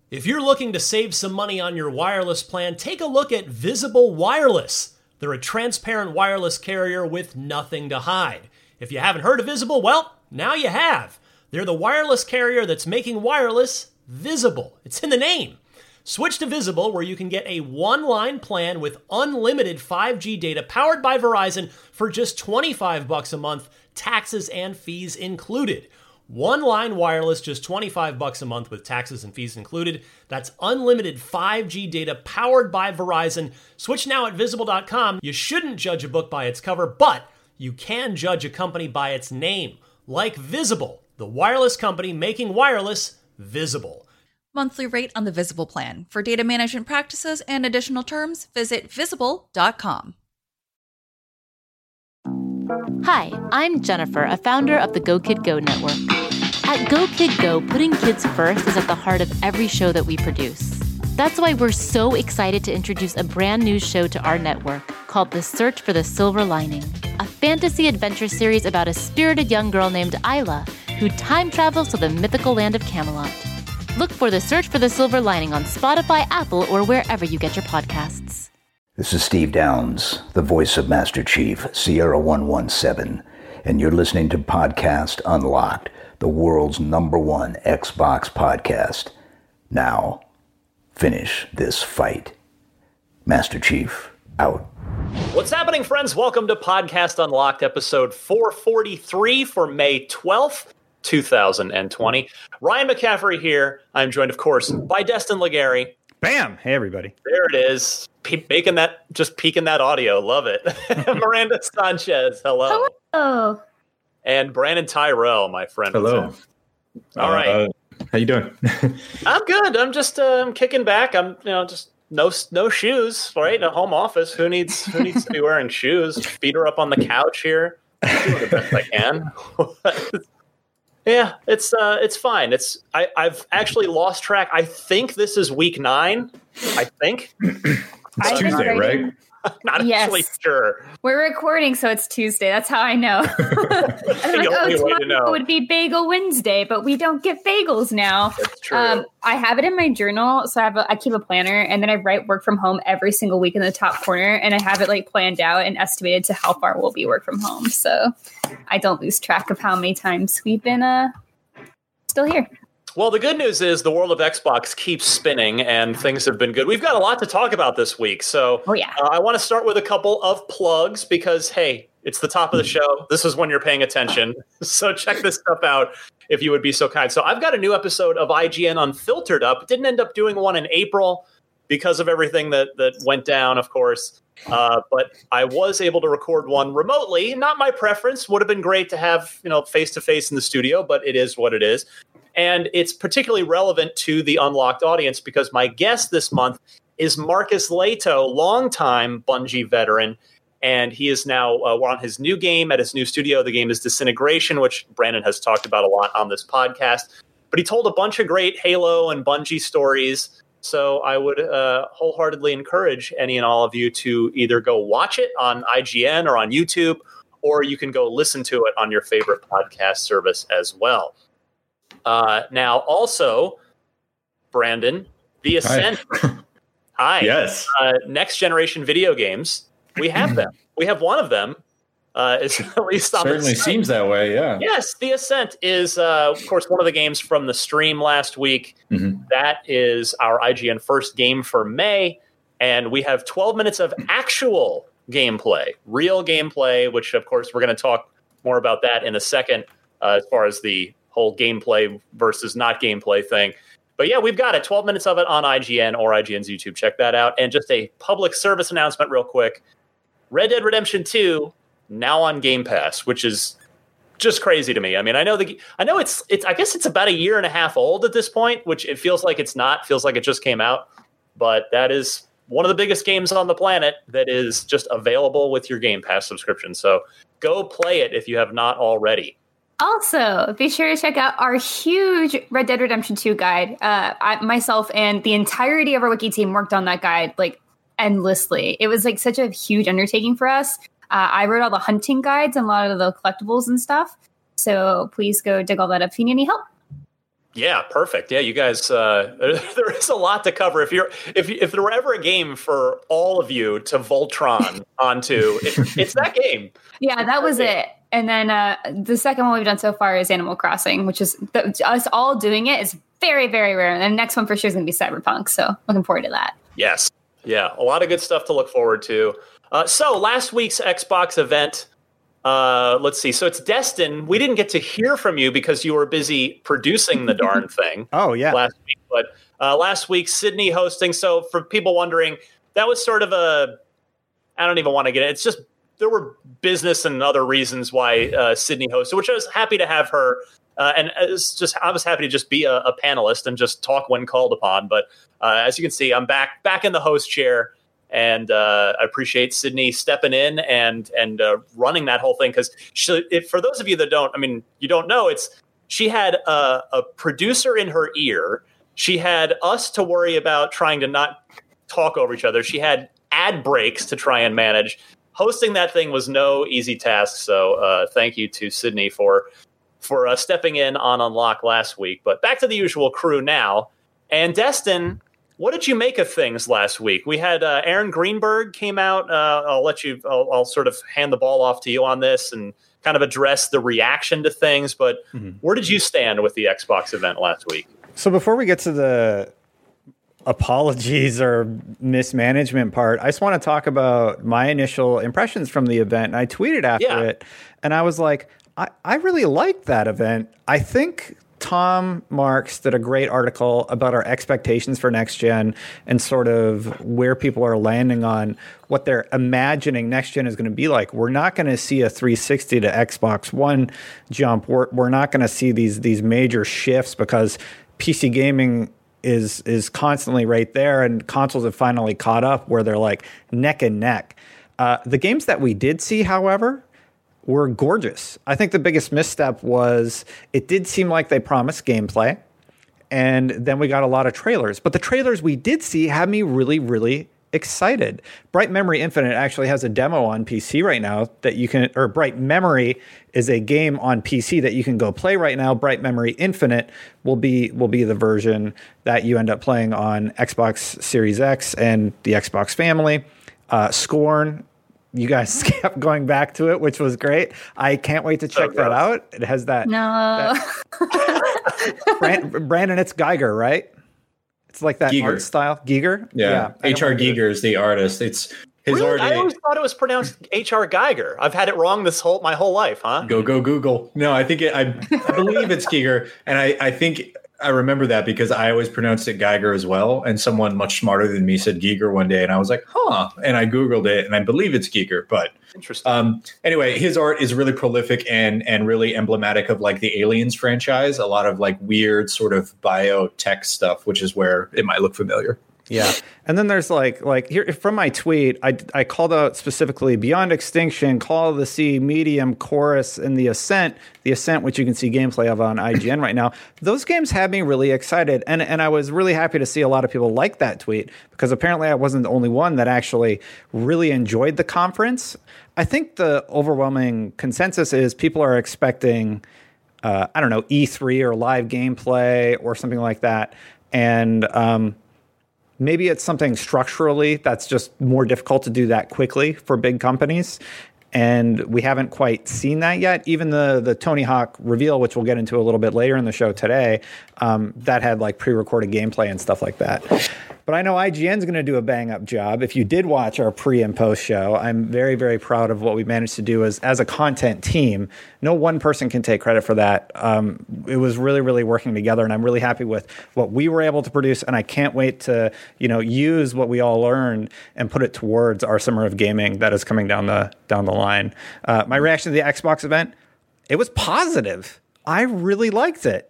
If you're looking to save some money on your wireless plan, take a look at Visible Wireless. They're a transparent wireless carrier with nothing to hide. If you haven't heard of Visible, well, now you have. They're the wireless carrier that's making wireless visible. It's in the name. Switch to Visible, where you can get a one-line plan with unlimited 5G data powered by Verizon for just $25 a month, taxes and fees included. One-line wireless, just $25 a month with taxes and fees included. That's unlimited 5G data powered by Verizon. Switch now at Visible.com. You shouldn't judge a book by its cover, but you can judge a company by its name, like Visible, the wireless company making wireless visible. Monthly rate on the Visible plan. For data management practices and additional terms, visit Visible.com. Hi, I'm Jennifer, a founder of the Go Kid Go network. At Go Kid Go, putting kids first is at the heart of every show that we produce. That's why we're so excited to introduce a brand new show to our network called The Search for the Silver Lining, a fantasy adventure series about a spirited young girl named Isla who time travels to the mythical land of Camelot. Look for The Search for the Silver Lining on Spotify, Apple, or wherever you get your podcasts. This is Steve Downs, the voice of Master Chief, Sierra 117, and you're listening to Podcast Unlocked, the world's #1 Xbox podcast. Now, finish this fight. Master Chief, out. What's happening, friends? Welcome to Podcast Unlocked, episode 443 for May 12th, 2020. Ryan McCaffrey here. I'm joined, of course, by Destin Legary. Bam! Hey, everybody. There it is. Peeking that audio. Love it. Miranda Sanchez. Hello. Hello. And Brandon Tyrell, my friend. Hello. All right. How you doing? I'm good. I'm just kicking back. I'm just no shoes, right? In a home office. Who needs to be wearing shoes? Feet are up on the couch here. I'm doing the best I can. Yeah, it's fine. I've actually lost track. I think this is week 9. I think. It's Tuesday, right? I'm not actually sure. We're recording, so it's Tuesday. That's how I know. I'm like, tomorrow would be Bagel Wednesday, but we don't get bagels now. That's true. I have it in my journal, so I keep a planner, and then I write work from home every single week in the top corner, and I have it planned out and estimated to how far we'll be work from home, so I don't lose track of how many times we've been still here. Well, the good news is the world of Xbox keeps spinning and things have been good. We've got a lot to talk about this week. So I want to start with a couple of plugs because, hey, it's the top of the show. This is when you're paying attention. So check this stuff out if you would be so kind. So I've got a new episode of IGN Unfiltered up. Didn't end up doing one in April because of everything that went down, of course. But I was able to record one remotely. Not my preference. Would have been great to have, face-to-face in the studio, but it is what it is. And it's particularly relevant to the Unlocked audience because my guest this month is Marcus Lehto, longtime Bungie veteran. And he is now on his new game at his new studio. The game is Disintegration, which Brandon has talked about a lot on this podcast. But he told a bunch of great Halo and Bungie stories. So I would wholeheartedly encourage any and all of you to either go watch it on IGN or on YouTube, or you can go listen to it on your favorite podcast service as well. Now, also, Brandon, The Ascent. Hi. Yes. Next generation video games. We have them. We have one of them. It's at least on certainly seems that way. Yeah. Yes, The Ascent is, of course, one of the games from the stream last week. Mm-hmm. That is our IGN first game for May, and we have 12 minutes of actual gameplay, real gameplay. Which, of course, we're going to talk more about that in a second, as far as the whole gameplay versus not gameplay thing. But yeah, we've got it. 12 minutes of it on IGN or IGN's YouTube. Check that out. And just a public service announcement real quick. Red Dead Redemption 2 now on Game Pass, which is just crazy to me. I mean, I know it's I guess it's about a year and a half old at this point, which it feels like it's not. Feels like it just came out. But that is one of the biggest games on the planet that is just available with your Game Pass subscription. So go play it if you have not already. Also, be sure to check out our huge Red Dead Redemption 2 guide. Myself and the entirety of our wiki team worked on that guide endlessly. It was such a huge undertaking for us. I wrote all the hunting guides and a lot of the collectibles and stuff. So please go dig all that up if you need any help. Yeah, perfect. Yeah, you guys, there is a lot to cover. If there were ever a game for all of you to Voltron onto, it's that game. Yeah, that was it. And then the second one we've done so far is Animal Crossing, which is us all doing it is very, very rare. And the next one for sure is going to be Cyberpunk. So looking forward to that. Yes. Yeah, a lot of good stuff to look forward to. So last week's Xbox event, let's see. So it's Destin. We didn't get to hear from you because you were busy producing the darn thing. Oh, yeah. Last week. But last week, Sydney hosting. So for people wondering, that was sort of I don't even want to get it. It's just there were business and other reasons why Sydney hosted, which I was happy to have her. And I was happy to just be a panelist and just talk when called upon. But as you can see, I'm back in the host chair. And I appreciate Sydney stepping in and running that whole thing. Because for those of you that you don't know, she had a producer in her ear. She had us to worry about trying to not talk over each other. She had ad breaks to try and manage. Hosting that thing was no easy task. So thank you to Sydney for stepping in on Unlock last week. But back to the usual crew now. And Destin, what did you make of things last week? We had Aaron Greenberg came out. I'll sort of hand the ball off to you on this and kind of address the reaction to things. But where did you stand with the Xbox event last week? So before we get to the apologies or mismanagement part, I just want to talk about my initial impressions from the event. And I tweeted after it, and I was like, I really liked that event. I think Tom Marks did a great article about our expectations for next gen and sort of where people are landing on what they're imagining next gen is going to be like. We're not going to see a 360 to Xbox One jump. We're not going to see these major shifts because PC gaming is constantly right there, and consoles have finally caught up where they're like neck and neck. The games that we did see, however, were gorgeous. I think the biggest misstep was it did seem like they promised gameplay, and then we got a lot of trailers. But the trailers we did see had me really, really excited. Bright Memory Infinite actually has a demo on PC right now that you can, or Bright Memory is a game on PC that you can go play right now. Bright Memory Infinite will be the version that you end up playing on Xbox Series X and the Xbox family. Scorn, you guys kept going back to it, which was great. I can't wait to check that out. It has that. No. Brandon, it's Geiger, right? It's like that Giger. art style. Giger? Yeah. H.R. Giger is the artist. It's his art. I always thought it was pronounced H.R. Geiger. I've had it wrong my whole life, huh? Go Google. No, I think I believe it's Giger. And I think I remember that because I always pronounced it Geiger as well. And someone much smarter than me said Giger one day. And I was like, huh. And I Googled it and I believe it's Giger. But interesting. Anyway, his art is really prolific and really emblematic of like the Aliens franchise. A lot of like weird sort of biotech stuff, which is where it might look familiar. Yeah. And then there's like here from my tweet, I called out specifically Beyond Extinction, Call of the Sea, Medium, Chorus, and The Ascent, which you can see gameplay of on IGN right now. Those games had me really excited. And I was really happy to see a lot of people like that tweet because apparently I wasn't the only one that actually really enjoyed the conference. I think the overwhelming consensus is people are expecting, E3 or live gameplay or something like that. And, maybe it's something structurally that's just more difficult to do that quickly for big companies. And we haven't quite seen that yet. Even the Tony Hawk reveal, which we'll get into a little bit later in the show today, that had like pre-recorded gameplay and stuff like that. But I know IGN's going to do a bang-up job. If you did watch our pre- and post-show, I'm very, very proud of what we managed to do as a content team. No one person can take credit for that. It was really, really working together, and I'm really happy with what we were able to produce, and I can't wait to use what we all learned and put it towards our Summer of Gaming that is coming down the line. My reaction to the Xbox event, it was positive. I really liked it.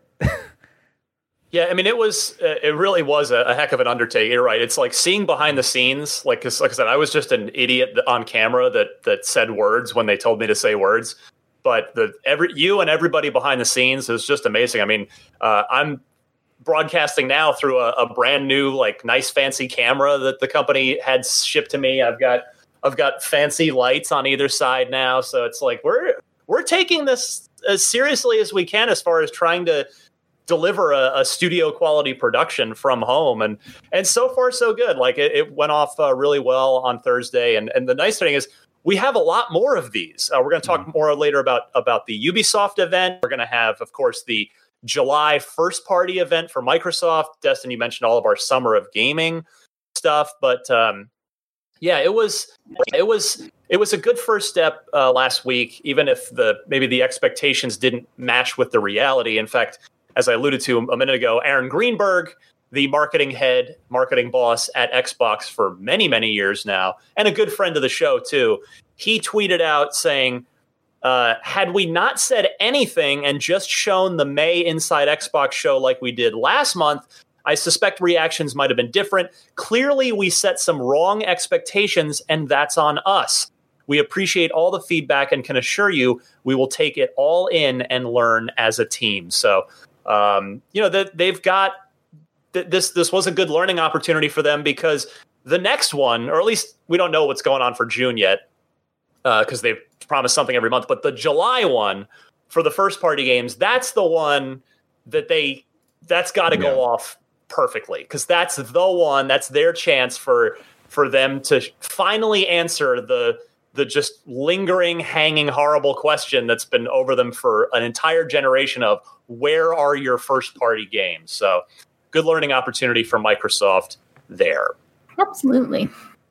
Yeah, I mean, it really was a heck of an undertaking. You're right. It's like seeing behind the scenes. Like I said, I was just an idiot on camera that said words when they told me to say words. But you and everybody behind the scenes is just amazing. I mean, I'm broadcasting now through a brand new, like, nice fancy camera that the company had shipped to me. I've got fancy lights on either side now, so it's like we're taking this as seriously as we can as far as trying to deliver a studio quality production from home, and so far so good. Like it went off really well on Thursday, and the nice thing is we have a lot more of these. We're going to talk more later about the Ubisoft event. We're going to have, of course, the July first party event for Microsoft. Destin, you mentioned all of our summer of gaming stuff, but it was a good first step last week, even if maybe the expectations didn't match with the reality. In fact, as I alluded to a minute ago, Aaron Greenberg, the marketing boss at Xbox for many, many years now, and a good friend of the show too, he tweeted out saying, had we not said anything and just shown the May Inside Xbox show like we did last month, I suspect reactions might have been different. Clearly, we set some wrong expectations, and that's on us. We appreciate all the feedback and can assure you we will take it all in and learn as a team. So, they've got this was a good learning opportunity for them, because the next one, or at least we don't know what's going on for June yet, because they've promised something every month. But the July one for the first party games, that's the one that's got to go off perfectly, because that's the one, that's their chance for them to finally answer the just lingering, hanging, horrible question that's been over them for an entire generation of where are your first party games? So good learning opportunity for Microsoft there. Absolutely.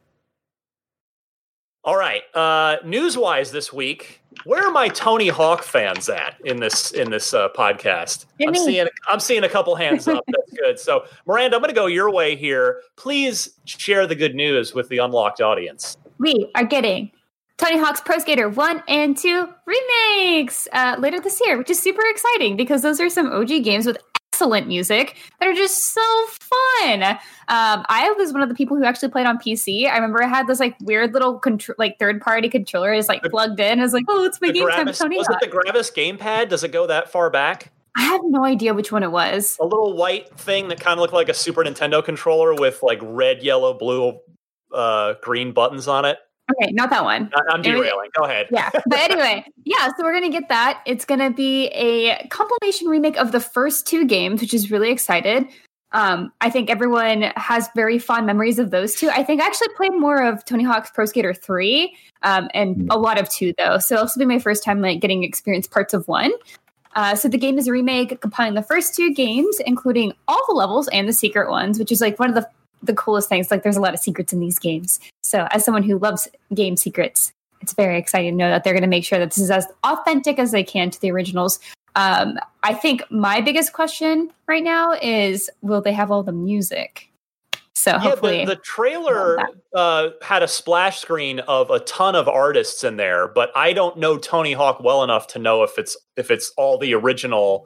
All right. News-wise this week, where are my Tony Hawk fans at in this podcast? I'm seeing a couple hands up. That's good. So, Miranda, I'm going to go your way here. Please share the good news with the Unlocked audience. We are getting Tony Hawk's Pro Skater 1 and 2 remakes later this year, which is super exciting because those are some OG games with excellent music that are just so fun. I was one of the people who actually played on PC. I remember I had this like weird little third-party controller is like plugged in. I was like, oh, it's my game time, Tony Hawk. Was it the Gravis gamepad? Does it go that far back? I have no idea which one it was. A little white thing that kind of looked like a Super Nintendo controller with like red, yellow, blue, green buttons on it. Okay, not that one. I'm derailing. Go ahead. Yeah. But anyway, so we're going to get that. It's going to be a compilation remake of the first two games, which is really excited. I think everyone has very fond memories of those two. I think I actually played more of Tony Hawk's Pro Skater 3 and a lot of 2, though. So this will be my first time getting experience parts of 1. So the game is a remake compiling the first two games, including all the levels and the secret ones, which is like one of the coolest things. Like there's a lot of secrets in these games. So as someone who loves game secrets, it's very exciting to know that they're going to make sure that this is as authentic as they can to the originals. I think my biggest question right now is, will they have all the music? So hopefully the trailer had a splash screen of a ton of artists in there, but I don't know Tony Hawk well enough to know if it's all the original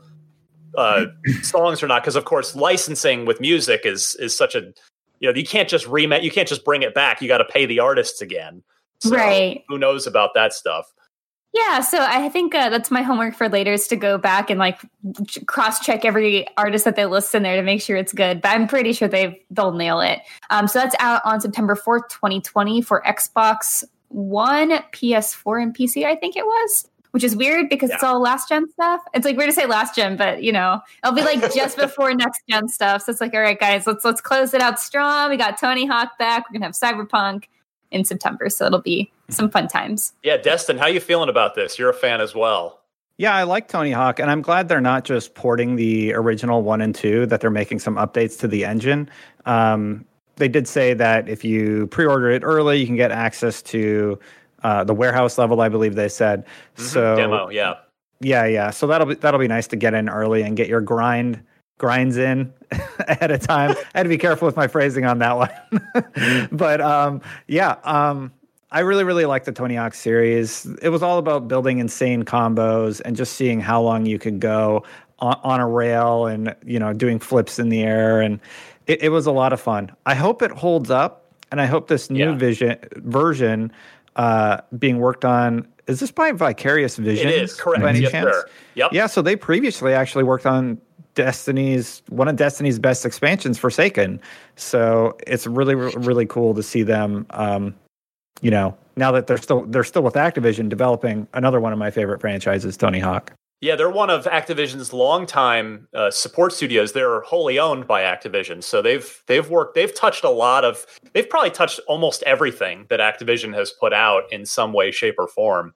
songs or not. Because of course, licensing with music is such a, you can't just remake, you can't just bring it back. You got to pay the artists again. So right. Who knows about that stuff? Yeah, so I think that's my homework for later is to go back and cross-check every artist that they list in there to make sure it's good. But I'm pretty sure they'll nail it. So that's out on September 4th, 2020 for Xbox One, PS4, and PC, I think it was. Which is weird because it's all last-gen stuff. It's weird to say last-gen, but, it'll be just before next-gen stuff. So it's all right, guys, let's close it out strong. We got Tony Hawk back. We're going to have Cyberpunk in September, so it'll be some fun times. Yeah, Destin, how you feeling about this? You're a fan as well. Yeah, I like Tony Hawk, and I'm glad they're not just porting the original 1 and 2, that they're making some updates to the engine. They did say that if you pre-order it early, you can get access to the warehouse level, I believe they said. Mm-hmm. So demo, yeah. Yeah. So that'll be nice to get in early and get your grinds in ahead of time. I had to be careful with my phrasing on that one. But I really, really like the Tony Hawk series. It was all about building insane combos and just seeing how long you could go on a rail and, doing flips in the air. And it was a lot of fun. I hope it holds up, and I hope this new version being worked on. Is this by Vicarious Visions? It is, correct. By any chance? Sir. Yep. Yeah, so they previously actually worked on one of Destiny's best expansions, Forsaken. So it's really, really cool to see them, now that they're still with Activision developing another one of my favorite franchises, Tony Hawk. Yeah, they're one of Activision's longtime support studios. They're wholly owned by Activision, so they've probably touched almost everything that Activision has put out in some way, shape, or form.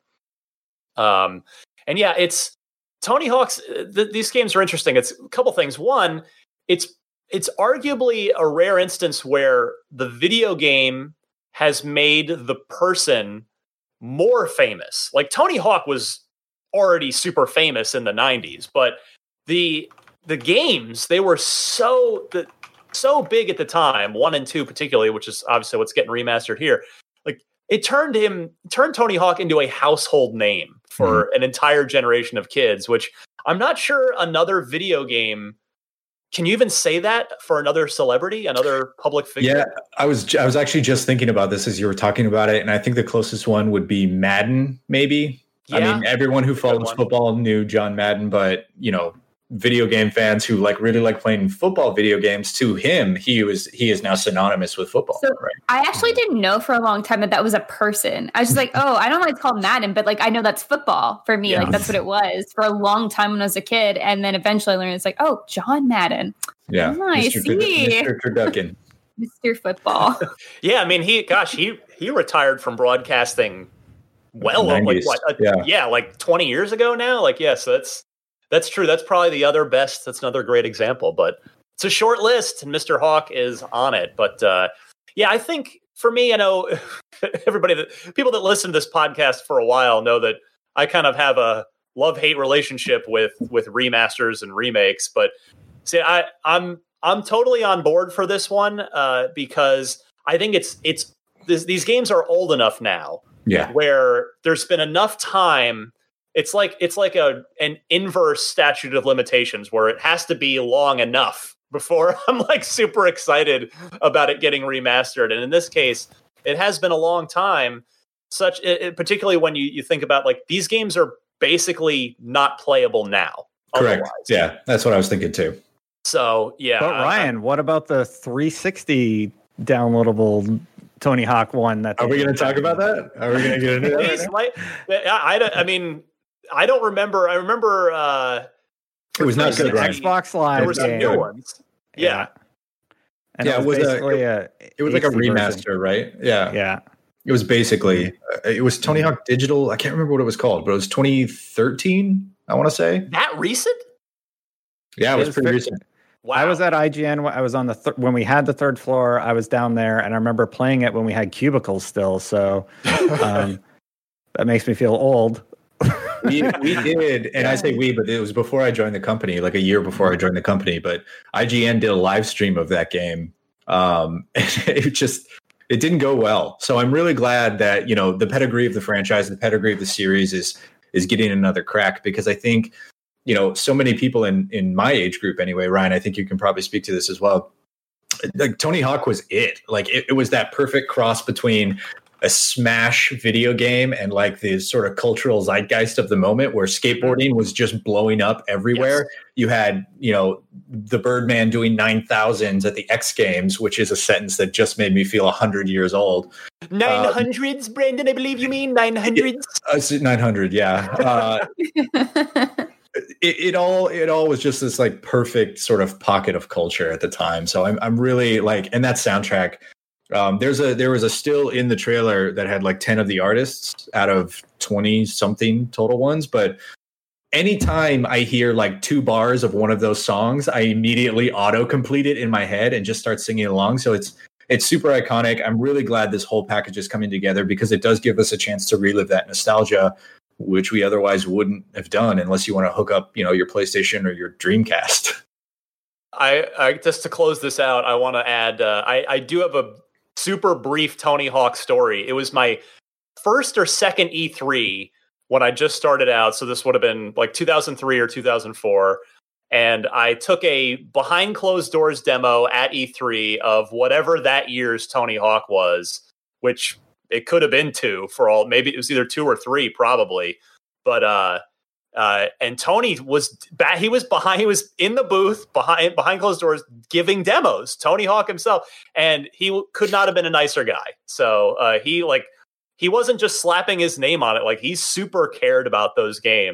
And yeah, it's Tony Hawk's. These games are interesting. It's a couple things. One, it's arguably a rare instance where the video game has made the person more famous. Like Tony Hawk was already super famous in the 90s, but the games, they were so big at the time, 1 and 2 particularly, which is obviously what's getting remastered here. Like it turned Tony Hawk into a household name for an entire generation of kids, which I'm not sure another video game. Can you even say that for another celebrity, another public figure? Yeah, I was actually just thinking about this as you were talking about it, and I think the closest one would be Madden, maybe. Yeah, I mean, everyone who follows football knew John Madden, but video game fans who really like playing football video games, to him, he is now synonymous with football. So right? I actually didn't know for a long time that was a person. I was just like, oh, I don't know why it's called Madden, but I know that's football for me. Yeah. Like that's what it was for a long time when I was a kid, and then eventually I learned it's like, oh, John Madden. Yeah, I see. Mr. Turducken. Mr. Football. Yeah, I mean, he retired from broadcasting. Well, 90s. Like 20 years ago now. So that's true. That's probably the other best. That's another great example. But it's a short list, and Mr. Hawk is on it. But I think for me, I know people that listen to this podcast for a while know that I kind of have a love-hate relationship with remasters and remakes. But see, I'm totally on board for this one because I think these games are old enough now. Yeah, where there's been enough time. It's like an inverse statute of limitations where it has to be long enough before I'm super excited about it getting remastered. And in this case, it has been a long time. Particularly when you think about these games are basically not playable now. Correct. Otherwise. Yeah, that's what I was thinking too. So yeah. But Ryan, what about the 360 downloadable Tony Hawk one? Are we going to talk about that? Are we going to get into that? I mean, I don't remember. I remember it was not good. Xbox Live. There were some new ones. Yeah. And it was basically it was like a remaster, version. Right? Yeah. Yeah. It was basically it was Tony Hawk Digital. I can't remember what it was called, but it was 2013. I want to say that recent. Yeah, it was pretty recent. Wow. I was at IGN. I was on when we had the third floor. I was down there, and I remember playing it when we had cubicles still. So that makes me feel old. we did, and I say we, but it was before I joined the company, like a year before I joined the company. But IGN did a live stream of that game. It didn't go well. So I'm really glad that the pedigree of the franchise, the pedigree of the series is getting another crack, because I think. So many people in my age group anyway, Ryan, I think you can probably speak to this as well. Tony Hawk was it. It was that perfect cross between a Smash video game and the sort of cultural zeitgeist of the moment where skateboarding was just blowing up everywhere. Yes. You had, the Birdman doing 9,000s at the X Games, which is a sentence that just made me feel 100 years old. 900s, Brandon, I believe you mean 900s? 900, yeah. It all was just this perfect sort of pocket of culture at the time. So I'm really and that soundtrack. There was a still in the trailer that had 10 of the artists out of 20 something total ones. But anytime I hear 2 bars of one of those songs, I immediately auto complete it in my head and just start singing along. So it's super iconic. I'm really glad this whole package is coming together because it does give us a chance to relive that nostalgia, which we otherwise wouldn't have done unless you want to hook up, your PlayStation or your Dreamcast. I just to close this out, I want to add, I do have a super brief Tony Hawk story. It was my first or second E3 when I just started out. So this would have been 2003 or 2004. And I took a behind closed doors demo at E3 of whatever that year's Tony Hawk was, which it could have been 2 for all. Maybe it was either 2 or 3, probably. But and Tony was he was in the booth behind closed doors giving demos. Tony Hawk himself, and he could not have been a nicer guy. So he wasn't just slapping his name on it. He super cared about those games,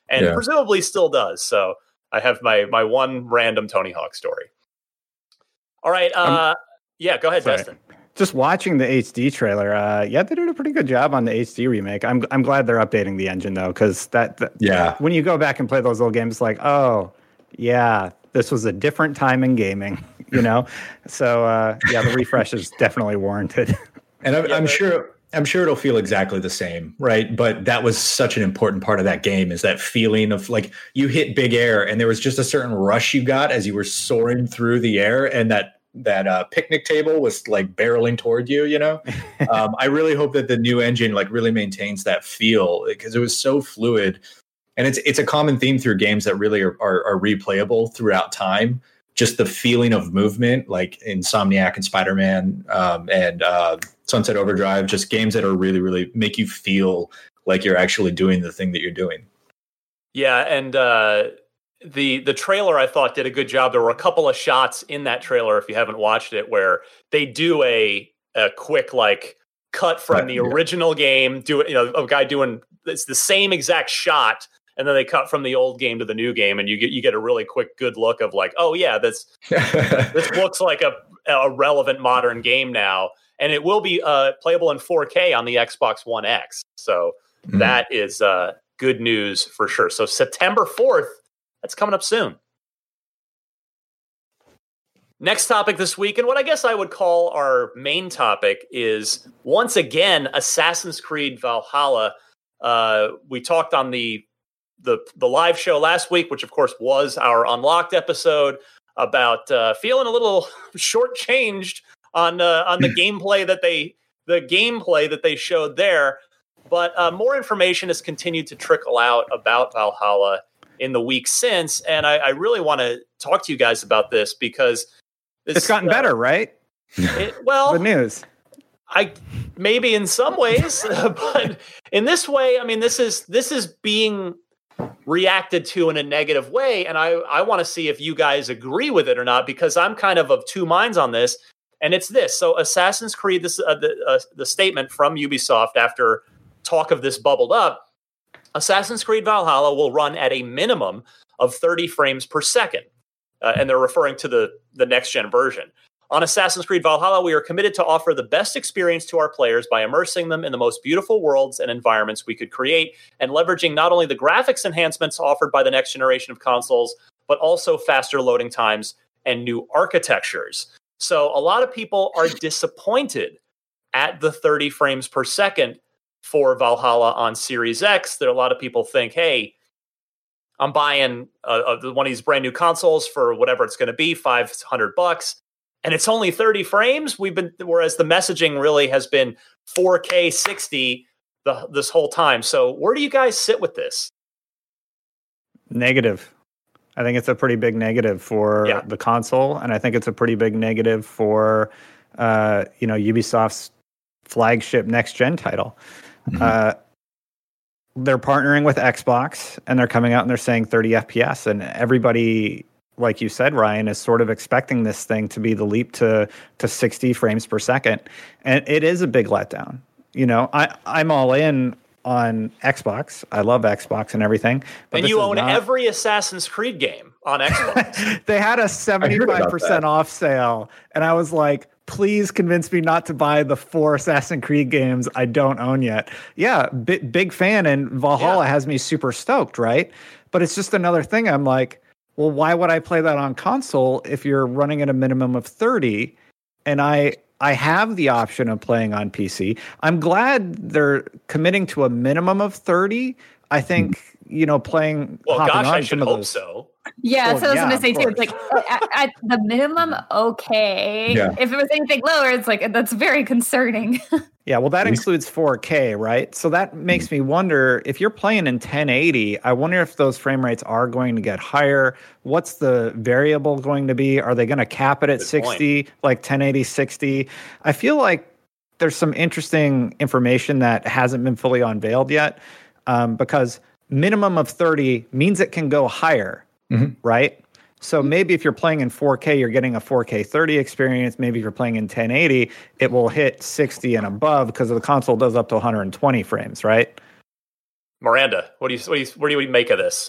and presumably still does. So I have my one random Tony Hawk story. All right. Yeah, go ahead, Justin. Just watching the HD trailer, they did a pretty good job on the HD remake. I'm glad they're updating the engine though, because when you go back and play those old games, like, oh yeah, this was a different time in gaming, you know. So the refresh is definitely warranted. And I'm sure it'll feel exactly the same, right? But that was such an important part of that game, is that feeling of like you hit big air and there was just a certain rush you got as you were soaring through the air, and that picnic table was like barreling toward you, you know. I really hope that the new engine like really maintains that feel, because it was so fluid, and it's a common theme through games that really are replayable throughout time. Just the feeling of movement, like Insomniac and Spider-Man and Sunset Overdrive, just games that are really, really make you feel like you're actually doing the thing that you're doing. Yeah, and the trailer, I thought, did a good job. There were a couple of shots in that trailer, if you haven't watched it, where they do a quick like cut from the original game, a guy doing it's the same exact shot, and then they cut from the old game to the new game, and you get a really quick good look of like, oh yeah, this looks like a relevant modern game now, and it will be playable in 4K on the Xbox One X. So that is good news for sure. So September 4th. That's coming up soon. Next topic this week, and what I guess I would call our main topic, is once again Assassin's Creed Valhalla. We talked on the live show last week, which of course was our Unlocked episode, about feeling a little shortchanged on the gameplay that they showed there. But more information has continued to trickle out about Valhalla in the week since, and I really want to talk to you guys about this, because it's gotten better, right? Good news. Maybe in some ways, but in this way, I mean, this is being reacted to in a negative way, and I want to see if you guys agree with it or not, because I'm kind of two minds on this, and it's this. So Assassin's Creed, this the statement from Ubisoft after talk of this bubbled up. Assassin's Creed Valhalla will run at a minimum of 30 frames per second. And they're referring to the next-gen version. On Assassin's Creed Valhalla, we are committed to offer the best experience to our players by immersing them in the most beautiful worlds and environments we could create, and leveraging not only the graphics enhancements offered by the next generation of consoles, but also faster loading times and new architectures. So a lot of people are disappointed at the 30 frames per second for Valhalla on Series X. There are a lot of people think, hey, I'm buying one of these brand new consoles for whatever it's going to be, $500, and it's only 30 frames. Whereas the messaging really has been 4K 60 this whole time. So where do you guys sit with this? Negative. I think it's a pretty big negative for the console, and I think it's a pretty big negative for Ubisoft's flagship next gen title. They're partnering with Xbox, and they're coming out and they're saying 30 FPS, and everybody, like you said, Ryan, is sort of expecting this thing to be the leap to 60 frames per second, and it is a big letdown. You know, I'm all in on Xbox. I love Xbox and everything. And you own every Assassin's Creed game on Xbox. They had a 75% off sale, and I was like, please convince me not to buy the 4 Assassin's Creed games I don't own yet. Yeah, big fan, and Valhalla has me super stoked, right? But it's just another thing. I'm like, well, why would I play that on console if you're running at a minimum of 30? And I have the option of playing on PC. I'm glad they're committing to a minimum of 30. I think, playing... Well, gosh, I should hope so. Yeah, so I was going to say too, it's like at the minimum, okay. Yeah. If it was anything lower, it's like, that's very concerning. Yeah, well, that includes 4K, right? So that makes me wonder, if you're playing in 1080, I wonder if those frame rates are going to get higher. What's the variable going to be? Are they going to cap it at 60, like 1080, 60? I feel like there's some interesting information that hasn't been fully unveiled yet, because minimum of 30 means it can go higher. Right? So maybe if you're playing in 4K, you're getting a 4K 30 experience. Maybe if you're playing in 1080, it will hit 60 and above, because the console does up to 120 frames, right? Miranda, what do you make of this?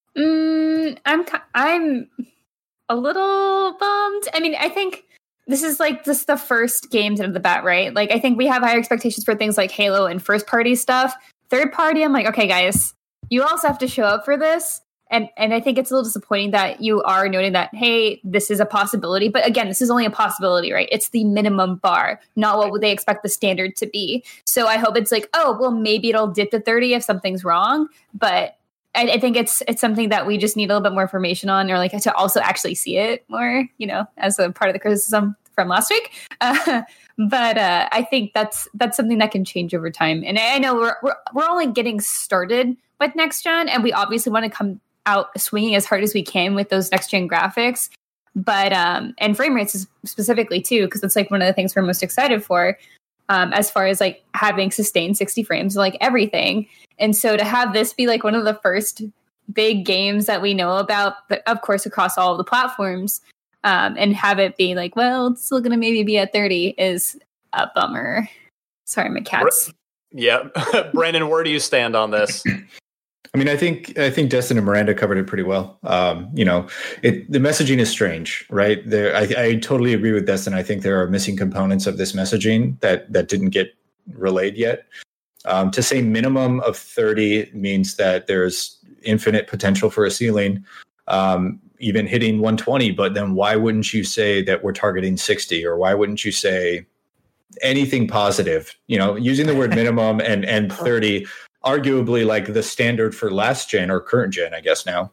I'm a little bummed. I mean, I think this is like just the first games out of the bat, right? Like, I think we have higher expectations for things like Halo and first party stuff. Third party, I'm like, okay, guys, you also have to show up for this. And I think it's a little disappointing that you are noting that, hey, this is a possibility. But again, this is only a possibility, right? It's the minimum bar, not what would they expect the standard to be. So I hope it's like, oh, well, maybe it'll dip to 30 if something's wrong. But I think it's something that we just need a little bit more information on, or like to also actually see it more, as a part of the criticism from last week. But I think that's something that can change over time. And I know we're only getting started with next gen, and we obviously want to come out swinging as hard as we can with those next gen graphics, but and frame rates specifically too, because it's like one of the things we're most excited for, as far as like having sustained 60 frames, like everything. And so to have this be like one of the first big games that we know about, but of course across all of the platforms, and have it be like, well, it's still gonna maybe be at 30 is a bummer. Sorry, my cats. Yeah, Brandon, where do you stand on this? I mean, I think Destin and Miranda covered it pretty well. The messaging is strange, right? I totally agree with Destin. I think there are missing components of this messaging that didn't get relayed yet. To say minimum of 30 means that there's infinite potential for a ceiling, even hitting 120. But then why wouldn't you say that we're targeting 60, or why wouldn't you say anything positive? Using the word minimum and 30. Arguably like the standard for last gen or current gen, I guess now.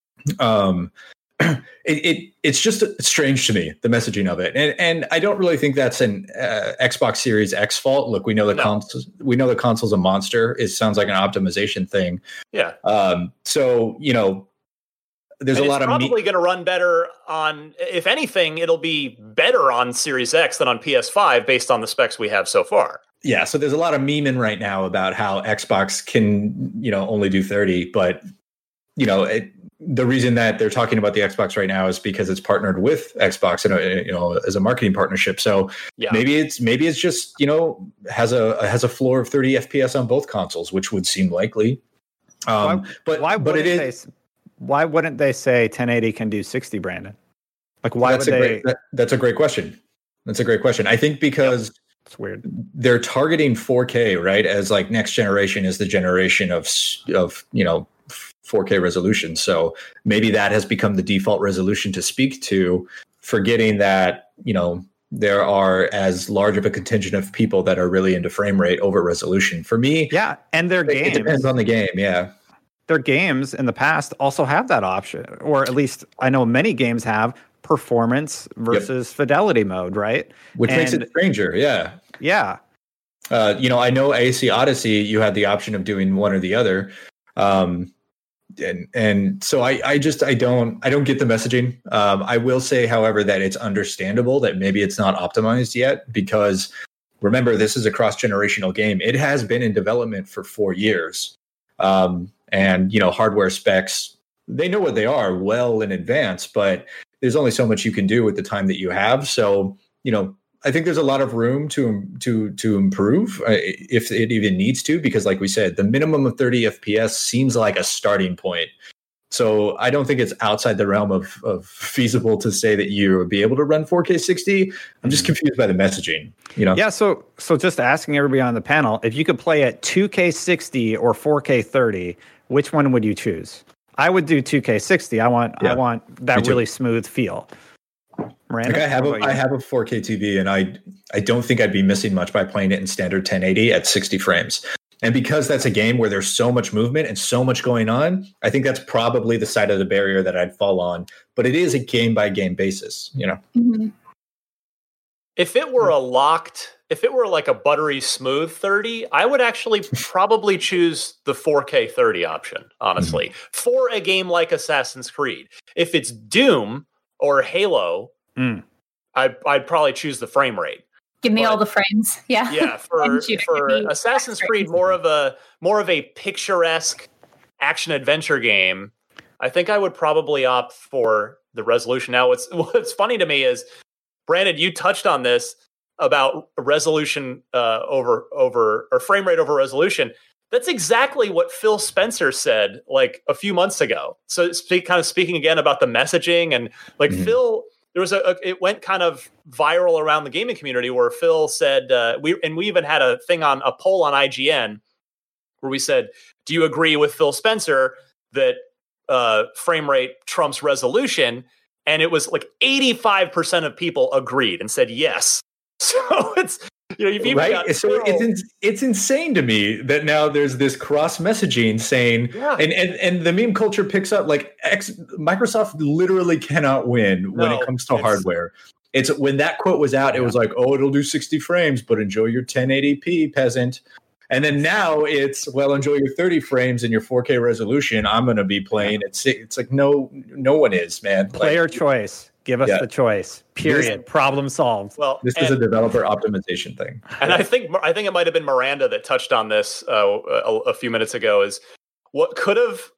It's just strange to me, the messaging of it, and I don't really think that's an Xbox Series X fault. Look, we know the console's a monster. It sounds like an optimization thing. Yeah. So there's a lot of probably going to run better on. If anything, it'll be better on Series X than on PS5 based on the specs we have so far. Yeah, so there's a lot of memeing right now about how Xbox can, only do 30, but the reason that they're talking about the Xbox right now is because it's partnered with Xbox and as a marketing partnership. So maybe it's just has a floor of 30 FPS on both consoles, which would seem likely. Why wouldn't they say 1080 can do 60, Brandon? Like, why would they? That's a great question. I think because. It's weird. They're targeting 4K, right? As like next generation is the generation of 4K resolution. So maybe that has become the default resolution to speak to, forgetting that, there are as large of a contingent of people that are really into frame rate over resolution. For me, yeah, and their games. It depends on the game, yeah. Their games in the past also have that option, or at least I know many games have performance versus fidelity mode, right? Which makes it stranger, yeah. Yeah. I know AC Odyssey, you had the option of doing one or the other. And so I don't get the messaging. I will say, however, that it's understandable that maybe it's not optimized yet, because remember, this is a cross-generational game. It has been in development for 4 years. And hardware specs, they know what they are well in advance, but there's only so much you can do with the time that you have. So, I think there's a lot of room to improve if it even needs to, because like we said, the minimum of 30 FPS seems like a starting point. So I don't think it's outside the realm of feasible to say that you would be able to run 4K 60. I'm just confused by the messaging, Yeah. So just asking everybody on the panel, if you could play at 2K 60 or 4K 30, which one would you choose? I would do 2K 60. I want that really smooth feel. Miranda, I have a 4K TV, and I don't think I'd be missing much by playing it in standard 1080 at 60 frames. And because that's a game where there's so much movement and so much going on, I think that's probably the side of the barrier that I'd fall on. But it is a game by game basis, Mm-hmm. If it were like a buttery smooth 30, I would actually probably choose the 4K 30 option, honestly, for a game like Assassin's Creed. If it's Doom or Halo, I'd probably choose the frame rate. Give me all the frames. Yeah. Yeah. For Assassin's Creed, more of a picturesque action adventure game, I think I would probably opt for the resolution. Now, what's funny to me is, Brandon, you touched on this about resolution over or frame rate over resolution. That's exactly what Phil Spencer said like a few months ago. So speaking again about the messaging and like Phil, there was it went kind of viral around the gaming community where Phil said, we even had a poll on IGN where we said, do you agree with Phil Spencer that frame rate trumps resolution? And it was like 85% of people agreed and said yes. So it's, you've even got so it's insane to me that now there's this cross messaging saying, and the meme culture picks up like Microsoft literally cannot win when it comes to hardware. It's when that quote was out, it was like, oh, it'll do 60 frames, but enjoy your 1080p, peasant. And then now it's, well, enjoy your 30 frames and your 4K resolution. I'm going to be playing at 6. It's like, no one is, man. Player choice. Give us the choice. Period. Problem solved. Well, this is a developer optimization thing. And I think it might have been Miranda that touched on this a few minutes ago. Is what could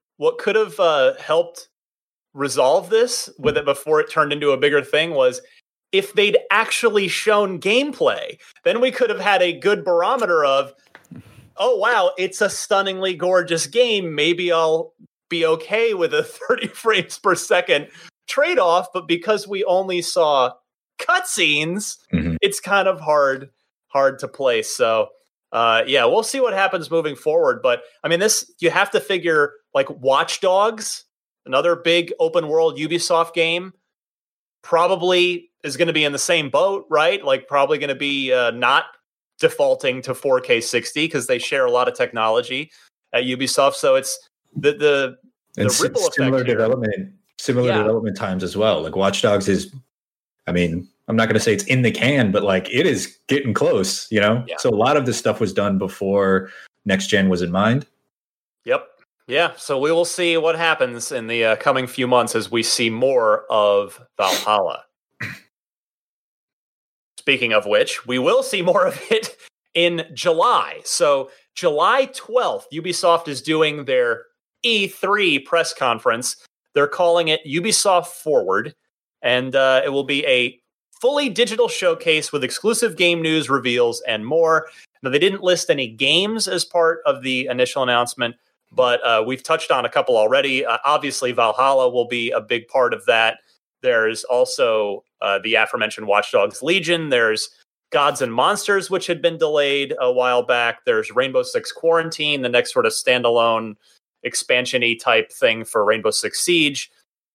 have helped resolve this with it before it turned into a bigger thing was if they'd actually shown gameplay. Then we could have had a good barometer of, oh wow, it's a stunningly gorgeous game. Maybe I'll be okay with a 30 frames per second trade-off, but because we only saw cutscenes, it's kind of hard to play. So we'll see what happens moving forward. But I mean, you have to figure like Watch Dogs, another big open world Ubisoft game, probably is going to be in the same boat, right? Like probably going to be not defaulting to 4K 60 because they share a lot of technology at Ubisoft. So it's the ripple effect similar here. Development times as well. Like Watch Dogs is, I mean, I'm not going to say it's in the can, but like it is getting close, Yeah. So a lot of this stuff was done before next gen was in mind. Yep. Yeah. So we will see what happens in the coming few months as we see more of Valhalla. Speaking of which, we will see more of it in July. So July 12th, Ubisoft is doing their E3 press conference. They're calling it Ubisoft Forward, and it will be a fully digital showcase with exclusive game news, reveals, and more. Now, they didn't list any games as part of the initial announcement, but we've touched on a couple already. Obviously, Valhalla will be a big part of that. There's also the aforementioned Watch Dogs Legion. There's Gods and Monsters, which had been delayed a while back. There's Rainbow Six Quarantine, the next sort of standalone expansion-y type thing for Rainbow Six Siege.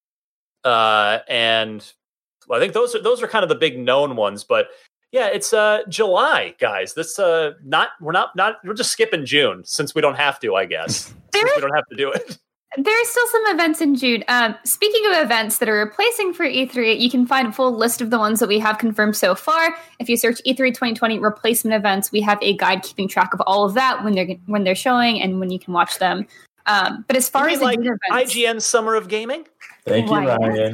And I think those are kind of the big known ones, but yeah, it's July, guys. This we're just skipping June since we don't have to, I guess. Since we don't have to do it. There are still some events in June. Speaking of events that are replacing for E3, you can find a full list of the ones that we have confirmed so far. If you search E3 2020 replacement events, we have a guide keeping track of all of that when they're showing and when you can watch them. But as far as like events, IGN Summer of Gaming? Thank you, Ryan.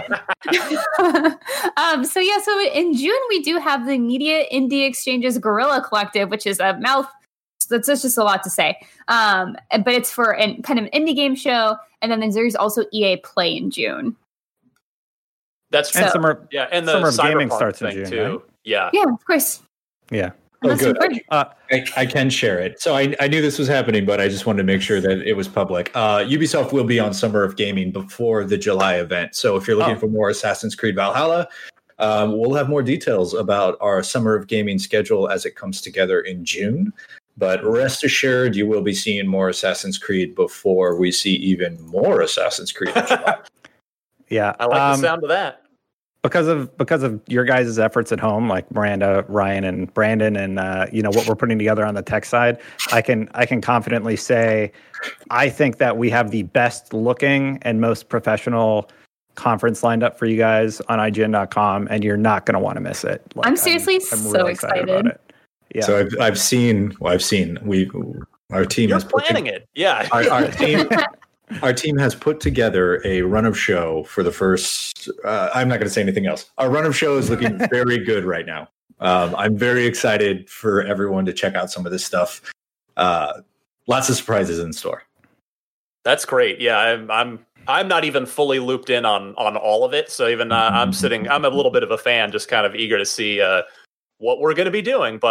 So in June we do have the Media Indie Exchange's Guerrilla Collective, which is a mouth. That's just a lot to say. But it's for kind of an indie game show, and then there's also EA Play in June. That's true. And Summer the of Gaming Cyberpunk starts in thing June, too. right? Yeah, of course. Yeah. Oh, good. I can share it. So I knew this was happening, but I just wanted to make sure that it was public. Ubisoft will be on Summer of Gaming before the July event. So if you're looking for more Assassin's Creed Valhalla, we'll have more details about our Summer of Gaming schedule as it comes together in June. But rest assured, you will be seeing more Assassin's Creed before we see even more Assassin's Creed in July. Yeah. I like the sound of that. Because of your guys' efforts at home, like Miranda, Ryan, and Brandon, and what we're putting together on the tech side, I can confidently say, I think that we have the best looking and most professional conference lined up for you guys on IGN.com, and you're not going to want to miss it. Like, I'm seriously so really excited about it. Yeah. So I've seen. Our team You're has planning it. Yeah. Our team has put together a run of show for the first. I'm not going to say anything else. Our run of show is looking very good right now. I'm very excited for everyone to check out some of this stuff. Lots of surprises in store. That's great. Yeah, I'm not even fully looped in on all of it. So even I'm a little bit of a fan, just kind of eager to see what we're going to be doing. But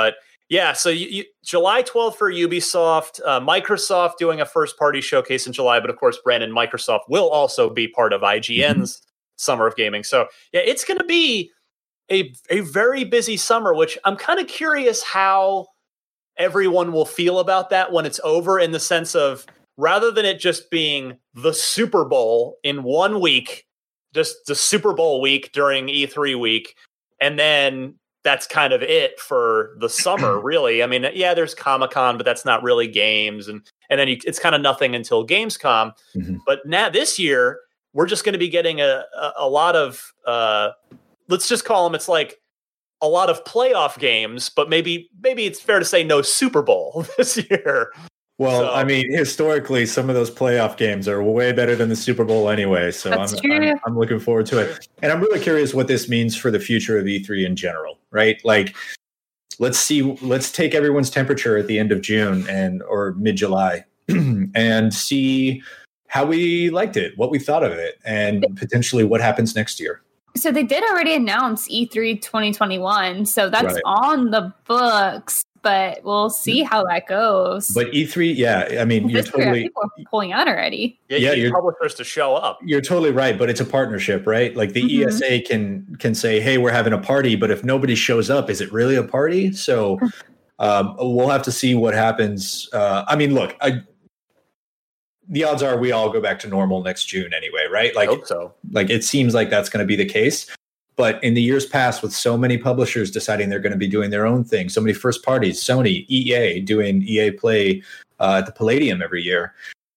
Yeah, so July 12th for Ubisoft, Microsoft doing a first-party showcase in July, but of course, Brandon, Microsoft will also be part of IGN's Summer of Gaming. So yeah, it's going to be a very busy summer, which I'm kind of curious how everyone will feel about that when it's over, in the sense of, rather than it just being the Super Bowl in 1 week, just the Super Bowl week during E3 week, and then that's kind of it for the summer, really. I mean, yeah, there's Comic-Con, but that's not really games. And then it's kind of nothing until Gamescom. Mm-hmm. But now this year, we're just going to be getting a lot of, let's just call them, it's like a lot of playoff games, but maybe it's fair to say no Super Bowl this year. Well, so, I mean, historically, some of those playoff games are way better than the Super Bowl anyway. So I'm looking forward to it. And I'm really curious what this means for the future of E3 in general, right? Like, let's take everyone's temperature at the end of June or mid-July and see how we liked it, what we thought of it, and potentially what happens next year. So they did already announce E3 2021. So that's on the books. But we'll see how that goes. But E3, yeah, I mean, you're totally... People are pulling out already. Yeah, you need publishers to show up. You're totally right, but it's a partnership, right? Like the ESA can say, hey, we're having a party, but if nobody shows up, is it really a party? So we'll have to see what happens. I mean, look, the odds are we all go back to normal next June anyway, right? Like, I hope so. Like, it seems like that's going to be the case. But in the years past, with so many publishers deciding they're going to be doing their own thing, so many first parties, Sony, EA, doing EA Play at the Palladium every year,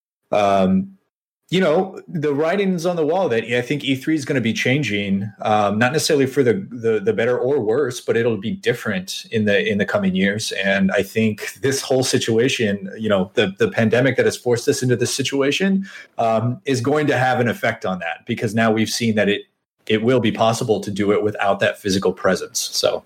the writing's on the wall that I think E3 is going to be changing, not necessarily for the better or worse, but it'll be different in the coming years. And I think this whole situation, the pandemic that has forced us into this situation, is going to have an effect on that, because now we've seen that it will be possible to do it without that physical presence. So,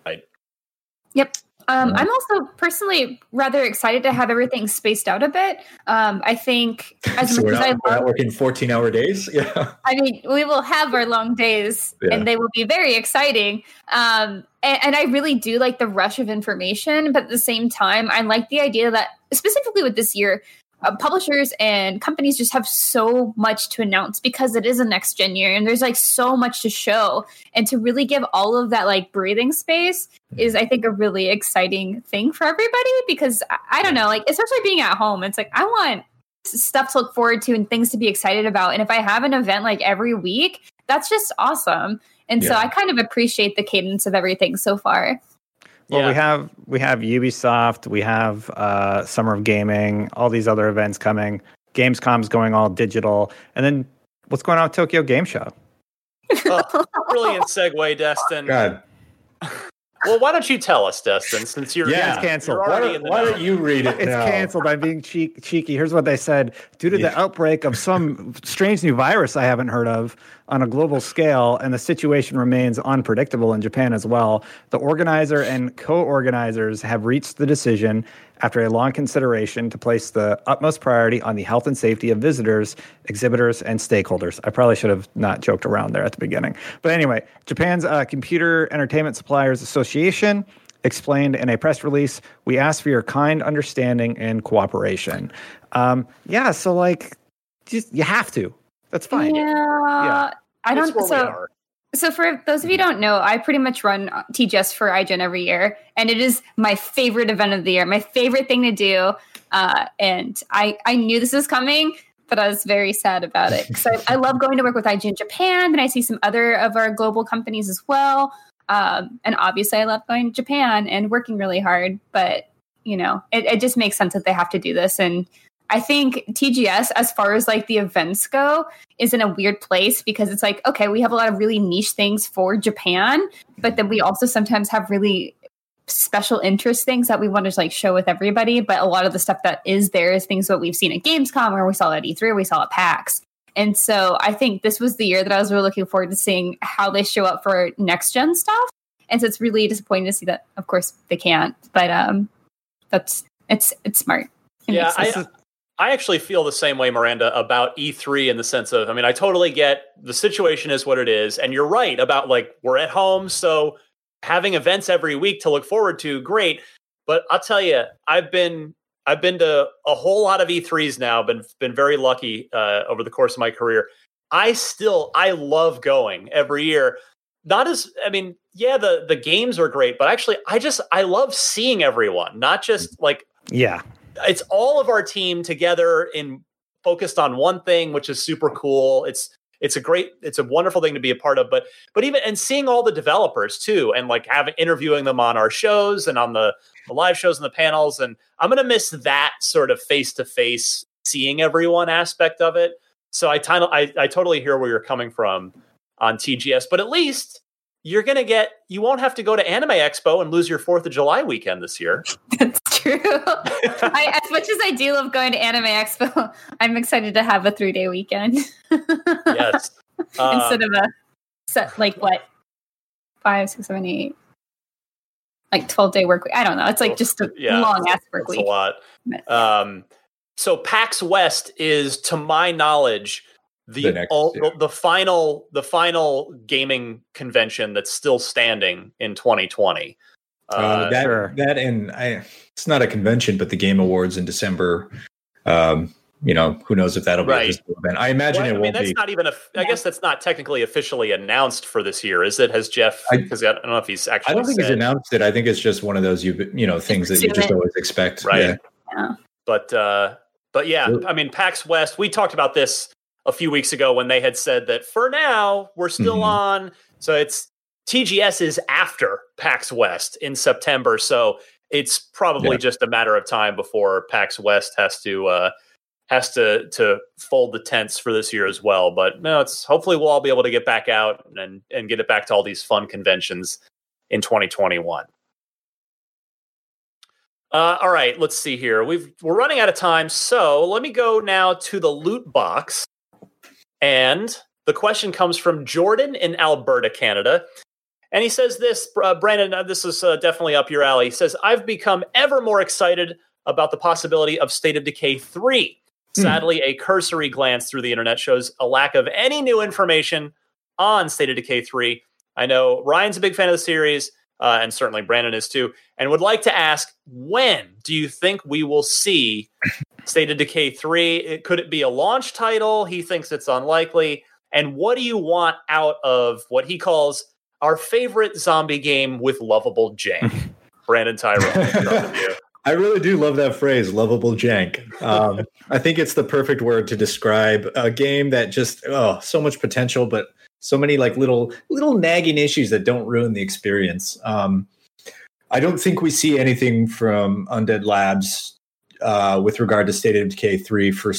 Yep. I'm also personally rather excited to have everything spaced out a bit. I think as much as we're not working 14-hour days. Yeah. I mean, we will have our long days, and they will be very exciting. And I really do like the rush of information, but at the same time, I like the idea that, specifically with this year, publishers and companies just have so much to announce because it is a next gen year and there's like so much to show, and to really give all of that like breathing space is, I think, a really exciting thing for everybody, because I don't know, like, especially being at home, it's like I want stuff to look forward to and things to be excited about. And if I have an event like every week, that's just awesome. And so I kind of appreciate the cadence of everything so far. Well, we have Ubisoft, we have Summer of Gaming, all these other events coming. Gamescom's going all digital, and then what's going on with Tokyo Game Show? Brilliant segue, Destin. God. Well, why don't you tell us, Destin, since you're it's canceled. Why don't you read it? It's canceled. I'm being cheeky. Here's what they said. Due to the outbreak of some strange new virus I haven't heard of on a global scale, and the situation remains unpredictable in Japan as well, the organizer and co-organizers have reached the decision, after a long consideration, to place the utmost priority on the health and safety of visitors, exhibitors, and stakeholders. I probably should have not joked around there at the beginning. But anyway, Japan's Computer Entertainment Suppliers Association explained in a press release, "We ask for your kind understanding and cooperation." So like, you have to. That's fine. Yeah. I don't. So for those of you who don't know, I pretty much run TGS for IGN every year, and it is my favorite event of the year, my favorite thing to do. And I knew this was coming, but I was very sad about it. So I love going to work with IGN Japan, and I see some other of our global companies as well. And obviously I love going to Japan and working really hard, but it just makes sense that they have to do this. And I think TGS, as far as like the events go, is in a weird place, because it's like, okay, we have a lot of really niche things for Japan, but then we also sometimes have really special interest things that we want to like show with everybody. But a lot of the stuff that is there is things that we've seen at Gamescom, or we saw at E3, or we saw at PAX. And so I think this was the year that I was really looking forward to seeing how they show up for next gen stuff. And so it's really disappointing to see that, of course, they can't. But it's smart. I actually feel the same way, Miranda, about E3, in the sense of, I mean, I totally get the situation is what it is. And you're right about, like, we're at home, so having events every week to look forward to, great. But I'll tell you, I've been to a whole lot of E3s now. Been very lucky over the course of my career. I love going every year. The games are great, but actually I love seeing everyone, not just it's all of our team together focused on one thing, which is super cool. It's a wonderful thing to be a part of, but even, and seeing all the developers too, and like interviewing them on our shows and on the live shows and the panels. And I'm going to miss that sort of face-to-face seeing everyone aspect of it. So I totally hear where you're coming from on TGS, but at least you won't have to go to Anime Expo and lose your 4th of July weekend this year. That's true. As much as I do love going to Anime Expo, I'm excited to have a 3-day weekend. Yes. Instead of a set, 5, 6, 7, 8, 12-day work week. I don't know. It's just a long ass work week. It's a lot. So PAX West is, to my knowledge, the final gaming convention that's still standing in 2020. It's not a convention, but the Game Awards in December. Who knows if that'll be a physical event. I imagine it won't be. Not even I guess that's not technically officially announced for this year, is it? Has Jeff? Because I don't know if he's actually. I don't think he's announced it. I think it's just one of those things that you just always expect, right? Yeah. But yeah, I mean, PAX West. We talked about this a few weeks ago when they had said that for now we're still on. So it's TGS is after PAX West in September. So it's probably just a matter of time before PAX West has to fold the tents for this year as well. But no, hopefully we'll all be able to get back out and get it back to all these fun conventions in 2021. All right, let's see here. We're running out of time, so let me go now to the loot box. And the question comes from Jordan in Alberta, Canada. And he says this, Brandon, this is definitely up your alley. He says, I've become ever more excited about the possibility of State of Decay 3. Sadly, a cursory glance through the internet shows a lack of any new information on State of Decay 3. I know Ryan's a big fan of the series, and certainly Brandon is too, and would like to ask, when do you think we will see State of Decay 3? Could it be a launch title? He thinks it's unlikely. And what do you want out of what he calls our favorite zombie game with lovable jank? Brandon Tyrell. I really do love that phrase, lovable jank. I think it's the perfect word to describe a game that just, so much potential, but so many little nagging issues that don't ruin the experience. I don't think we see anything from Undead Labs with regard to State of Decay 3 for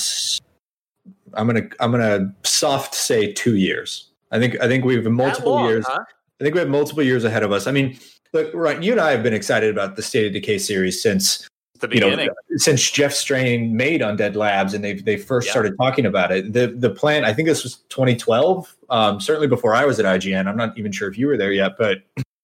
I'm gonna soft say 2 years. I think we have multiple years. Huh? I think we have multiple years ahead of us. I mean, look, right, you and I have been excited about the State of Decay series since the beginning. Since Jeff Strain made Undead Labs and they first started talking about it. The plan, I think this was 2012, certainly before I was at IGN. I'm not even sure if you were there yet, but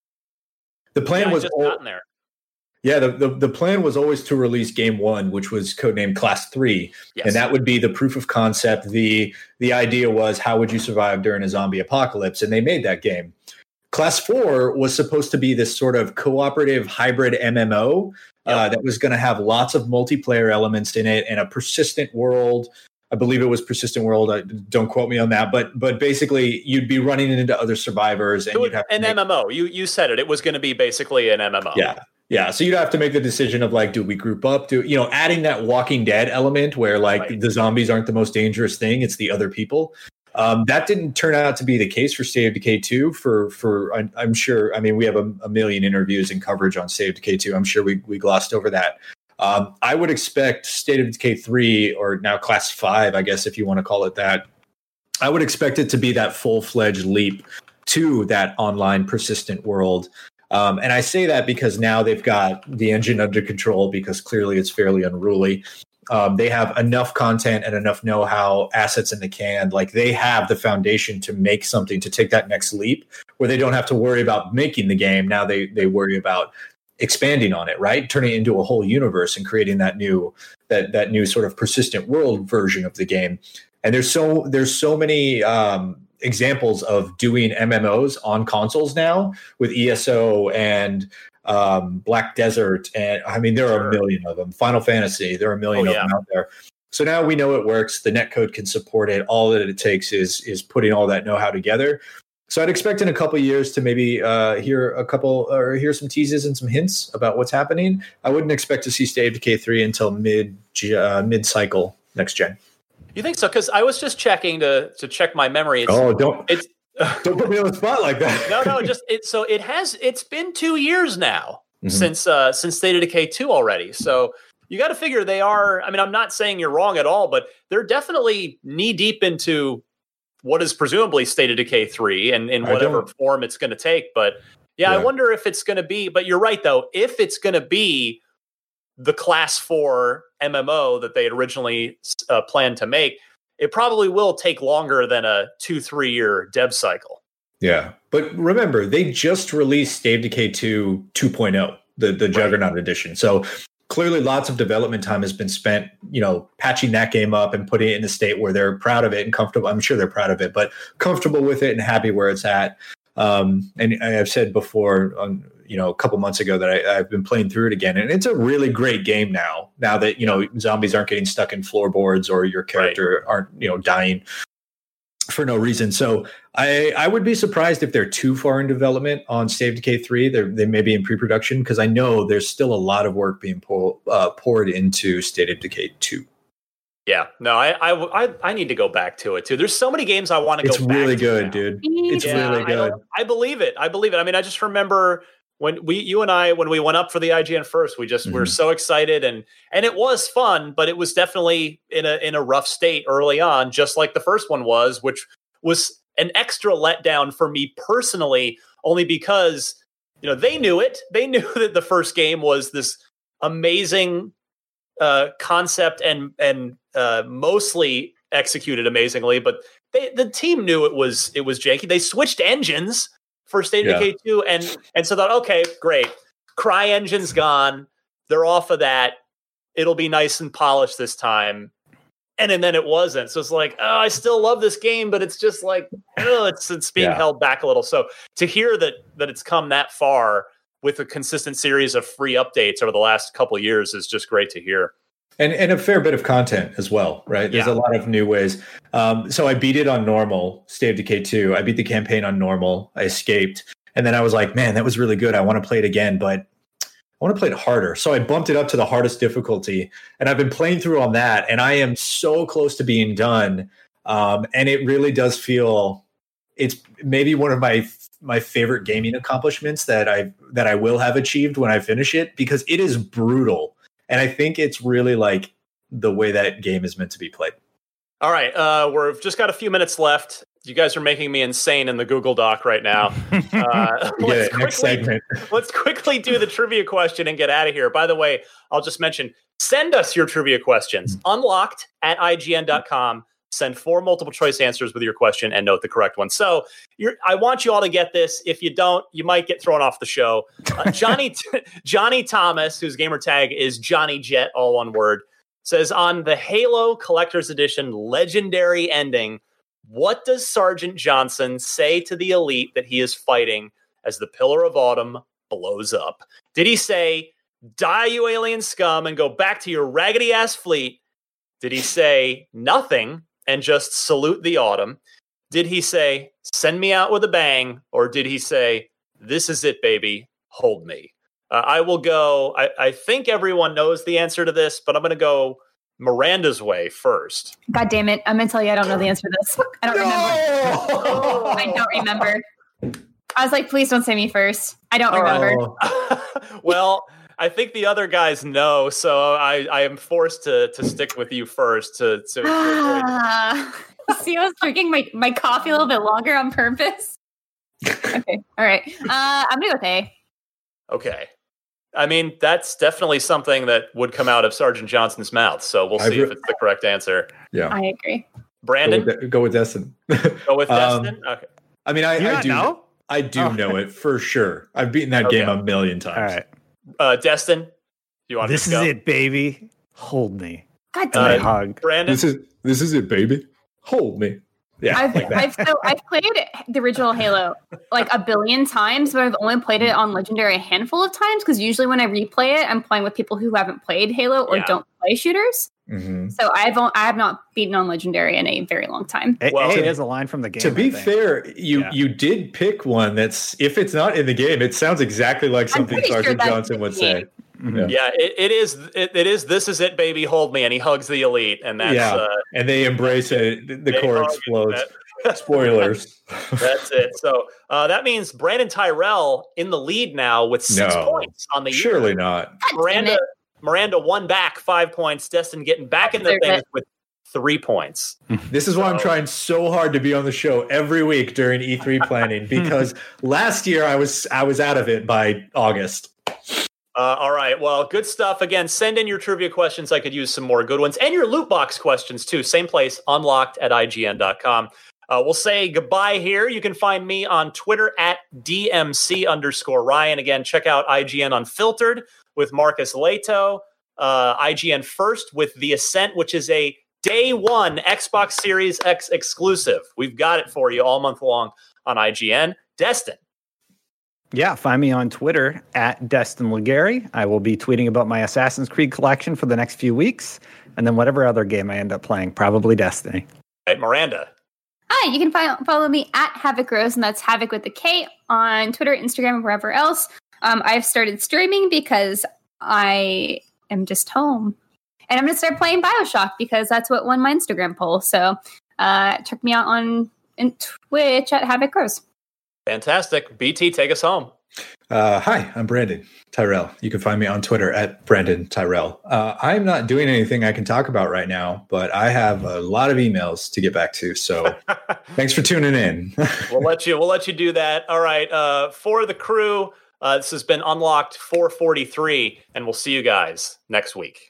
the plan was gotten there. Yeah, the plan was always to release Game 1, which was codenamed Class 3, and that would be the proof of concept. The idea was, how would you survive during a zombie apocalypse? And they made that game. Class 4 was supposed to be this sort of cooperative hybrid MMO that was going to have lots of multiplayer elements in it and a persistent world. I believe it was persistent world. Don't quote me on that, but basically you'd be running into other survivors and you'd have an MMO. You said it. It was going to be basically an MMO. Yeah. So you'd have to make the decision of do we group up? Adding that Walking Dead element where the zombies aren't the most dangerous thing. It's the other people. That didn't turn out to be the case for State of Decay 2 I'm sure, I mean, we have a million interviews and coverage on State of Decay 2. I'm sure we glossed over that. I would expect State of Decay 3, or now Class 5, I guess, if you want to call it that. I would expect it to be that full-fledged leap to that online persistent world. And I say that because now they've got the engine under control, because clearly it's fairly unruly. They have enough content and enough know-how, assets in the can. They have the foundation to make something, to take that next leap where they don't have to worry about making the game. Now they worry about expanding on it, right? Turning it into a whole universe and creating that new sort of persistent world version of the game. And there's so many examples of doing MMOs on consoles now with ESO and Black Desert, and I mean there are a million of them. Final Fantasy, there are a million of them out there. So now we know it works. The netcode can support it. All that it takes is putting all that know-how together. So I'd expect in a couple of years to maybe hear some teases and some hints about what's happening. I wouldn't expect to see State of Decay 3 until mid-cycle next gen. You think so? Because I was just checking to check my memory. Don't put me on the spot like that. No. It's been 2 years now since State of Decay 2 already. So you got to figure they are. I mean, I'm not saying you're wrong at all, but they're definitely knee deep into what is presumably State of Decay 3 and in whatever form it's going to take. But yeah, I wonder if it's going to be, but you're right though, if it's going to be the Class 4 MMO that they had originally planned to make, it probably will take longer than a 2-3 year dev cycle. Yeah. But remember, they just released State of Decay 2 2.0, the Juggernaut edition. So clearly lots of development time has been spent, patching that game up and putting it in a state where they're proud of it and comfortable. I'm sure they're proud of it, but comfortable with it and happy where it's at. And I've said before a couple months ago that I've been playing through it again, and it's a really great game now that, zombies aren't getting stuck in floorboards or your character aren't, dying for no reason. So I would be surprised if they're too far in development on State of Decay 3. They may be in pre-production because I know there's still a lot of work being poured into State of Decay 2. Yeah, no, I need to go back to it too. There's so many games I want to go back to. It's really good, dude. It's really good. I believe it. I mean, I just remember when you and I when we went up for the IGN first, we just were so excited and it was fun, but it was definitely in a rough state early on, just like the first one was, which was an extra letdown for me personally, only because they knew it. They knew that the first game was this amazing concept and mostly executed amazingly, but the team knew it was janky. They switched engines for State of Decay 2 and so thought, okay, great. CryEngine's gone. They're off of that. It'll be nice and polished this time. And then it wasn't. So it's like, oh, I still love this game, but it's just like, it's being held back a little. So to hear that it's come that far with a consistent series of free updates over the last couple of years is just great to hear. And a fair bit of content as well, right? There's a lot of new ways. So I beat it on normal, State of Decay 2. I beat the campaign on normal. I escaped. And then I was like, man, that was really good. I want to play it again, but I want to play it harder. So I bumped it up to the hardest difficulty. And I've been playing through on that. And I am so close to being done. And it really does feel, it's maybe one of my favorite gaming accomplishments that I will have achieved when I finish it, because it is brutal. And I think it's really like the way that game is meant to be played. All right. We've just got a few minutes left. You guys are making me insane in the Google Doc right now. Let's quickly do the trivia question and get out of here. By the way, I'll just mention, send us your trivia questions. unlocked@ign.com. Send 4 multiple choice answers with your question and note the correct one. So I want you all to get this. If you don't, you might get thrown off the show. Johnny Thomas, whose gamer tag is Johnny Jet, all one word, says, on the Halo Collector's Edition legendary ending, what does Sergeant Johnson say to the elite that he is fighting as the Pillar of Autumn blows up? Did he say, die, you alien scum, and go back to your raggedy-ass fleet? Did he say nothing and just salute the autumn? Did he say, send me out with a bang? Or did he say, this is it, baby, hold me? I will go, I think everyone knows the answer to this, but I'm going to go Miranda's way first. God damn it. I'm going to tell you I don't know the answer to this. I don't remember. I don't remember. I was like, please don't say me first. I don't remember. Well, I think the other guys know, so I am forced to stick with you first. To see, I was drinking my coffee a little bit longer on purpose. Okay, all right. I'm gonna go with A. Okay, I mean that's definitely something that would come out of Sergeant Johnson's mouth. So we'll see if it's the correct answer. Yeah, I agree. Brandon, go with Destin. Go with Destin. Okay. I mean, I do know. I do know it for sure. I've beaten that game a million times. All right. Destin, you want this to go? This is it, baby. Hold me. God damn it. Hug. Brandon, this is it, baby. Hold me. Yeah, I've played the original Halo like a billion times, but I've only played it on Legendary a handful of times because usually when I replay it, I'm playing with people who haven't played Halo or don't play shooters. Mm-hmm. So I have not beaten on Legendary in a very long time. Well, it is a line from the game. To be fair, you did pick one that's, if it's not in the game, it sounds exactly like something Sergeant Johnson would say. Mm-hmm. Yeah, it is. It is. This is it, baby. Hold me, and he hugs the elite, and that's and they embrace it. The core explodes. Spoilers. That's it. So that means Brandon Tyrell in the lead now with 6 points on the year. Surely not. Miranda won back 5 points. Destin getting back in the things with 3 points. This is why I'm trying so hard to be on the show every week during E3 planning, because last year I was out of it by August. All right. Well, good stuff. Again, send in your trivia questions. I could use some more good ones. And your loot box questions, too. Same place, unlocked@ign.com. We'll say goodbye here. You can find me on Twitter at DMC_Ryan. Again, check out IGN Unfiltered with Marcus Leto. IGN First with The Ascent, which is a day one Xbox Series X exclusive. We've got it for you all month long on IGN. Destin. Yeah, find me on Twitter at Destin Legary. I will be tweeting about my Assassin's Creed collection for the next few weeks, and then whatever other game I end up playing, probably Destiny. Hey, Miranda. Hi, you can follow me at Havoc Rose, and that's Havoc with a K on Twitter, Instagram, and wherever else. I've started streaming because I am just home. And I'm going to start playing BioShock because that's what won my Instagram poll. So check me out on Twitch at Havoc Rose. Fantastic. BT, take us home. Hi, I'm Brandon Tyrell. You can find me on Twitter at Brandon Tyrell. I'm not doing anything I can talk about right now, but I have a lot of emails to get back to. So thanks for tuning in. We'll let you do that. All right. For the crew, this has been Unlocked 443, and we'll see you guys next week.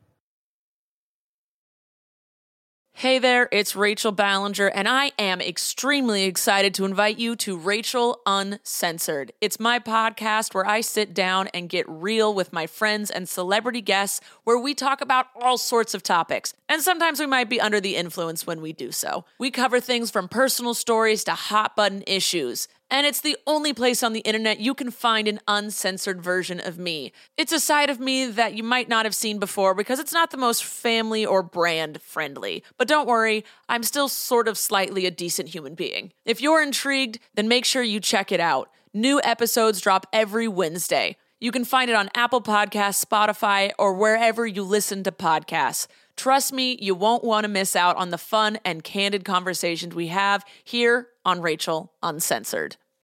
Hey there, it's Rachel Ballinger, and I am extremely excited to invite you to Rachel Uncensored. It's my podcast where I sit down and get real with my friends and celebrity guests, where we talk about all sorts of topics. And sometimes we might be under the influence when we do so. We cover things from personal stories to hot button issues. And it's the only place on the internet you can find an uncensored version of me. It's a side of me that you might not have seen before because it's not the most family or brand friendly. But don't worry, I'm still sort of slightly a decent human being. If you're intrigued, then make sure you check it out. New episodes drop every Wednesday. You can find it on Apple Podcasts, Spotify, or wherever you listen to podcasts. Trust me, you won't want to miss out on the fun and candid conversations we have here on Rachel Uncensored.